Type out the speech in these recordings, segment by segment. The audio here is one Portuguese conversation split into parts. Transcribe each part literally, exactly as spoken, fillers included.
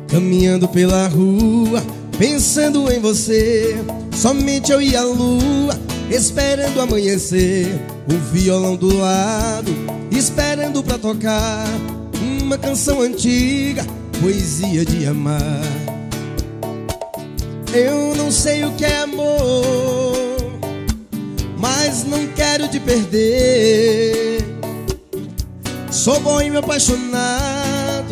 Caminhando pela rua, pensando em você, somente eu e a lua, esperando amanhecer. O violão do lado, esperando pra tocar uma canção antiga, poesia de amar. Eu não sei o que é amor, mas não quero te perder. Sou bom e me apaixonado,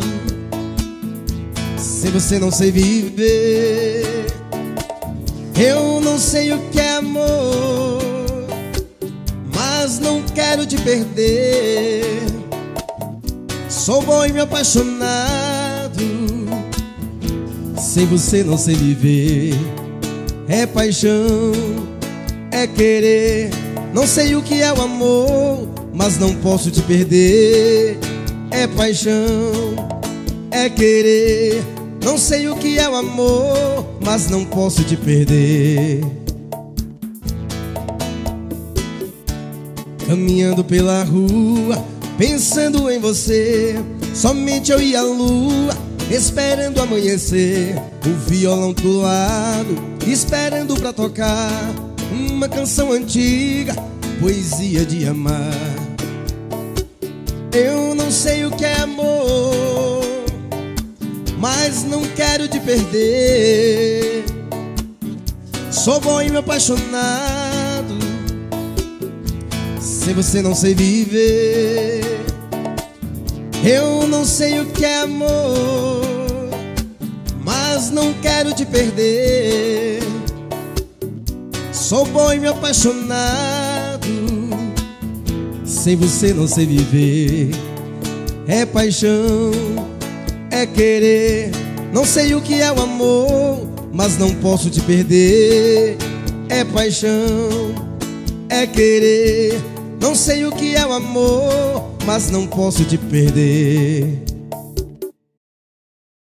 sem você não sei viver. Eu não sei o que é amor, mas não quero te perder. Sou bom e me apaixonado, sem você não sei viver. É paixão, é querer. Não sei o que é o amor, mas não posso te perder. É paixão, é querer. Não sei o que é o amor, mas não posso te perder. Caminhando pela rua, pensando em você, somente eu e a lua, esperando amanhecer. O violão do lado, esperando pra tocar uma canção antiga, poesia de amar. Eu não sei o que é amor, mas não quero te perder. Sou bom e me apaixonado, sem você não sei viver. Eu não sei o que é amor, mas não quero te perder. Sou bom e me apaixonado, sem você não sei viver. É paixão, é querer. Não sei o que é o amor, mas não posso te perder. É paixão, é querer. Não sei o que é o amor, mas não posso te perder.